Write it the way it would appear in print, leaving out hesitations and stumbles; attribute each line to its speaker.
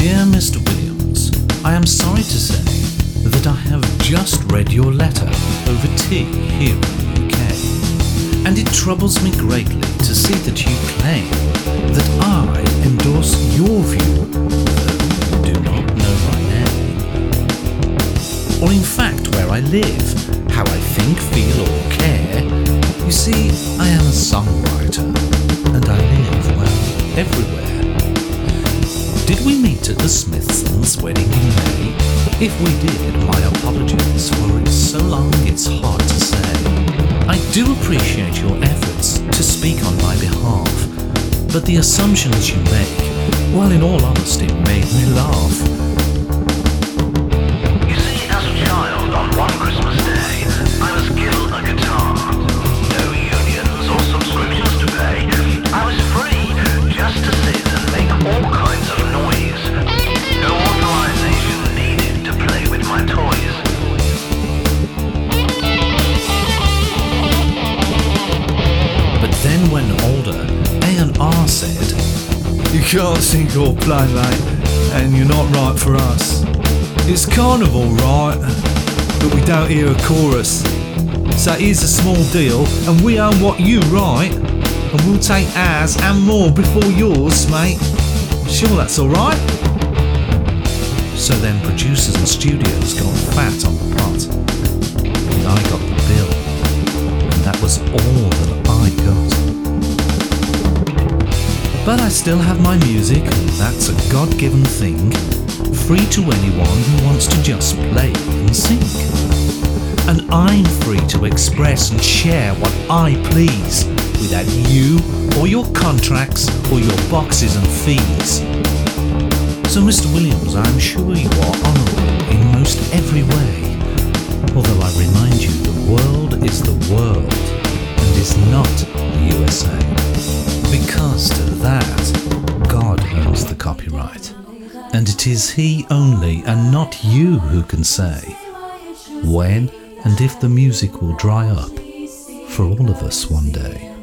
Speaker 1: Dear Mr. Williams, I am sorry to say that I have just read your letter over tea here in the UK, and it troubles me greatly to see that you claim that I endorse your view, though you do not know my name, or in fact where I live, how I think, feel or care. You see, I am a songwriter, and I live, well, everywhere. Did we meet at the Smithsons' wedding in May? If we did, my apologies, for it's so long it's hard to say. I do appreciate your efforts to speak on my behalf, but the assumptions you make, well, in all honesty, made me laugh.
Speaker 2: You see, as a child, on one Christmas day, I was given a guitar. No unions or subscriptions to pay. I was free just to sit and make all kinds of noise. No authorization needed to play with my toys.
Speaker 1: But then when older, A&R said,
Speaker 3: You can't sing or play, mate, and you're not right for us. It's carnival, right, but we don't hear a chorus. So here's a small deal, and we own what you write, and we'll take ours and more before yours, mate. Sure that's alright?
Speaker 1: so then producers and studios got fat on the pot, and I got the bill, and that was all that I got. But I still have my music, and that's a God-given thing, free to anyone who wants to just play and sing. And I'm free to express and share what I please, without you or your contracts or your boxes and fees. So Mr. Williams, I'm sure you are honourable in most every way, although I remind you the world is the world and is not the USA, because to that God owns the copyright, and it is He only and not you who can say when and if the music will dry up for all of us one day.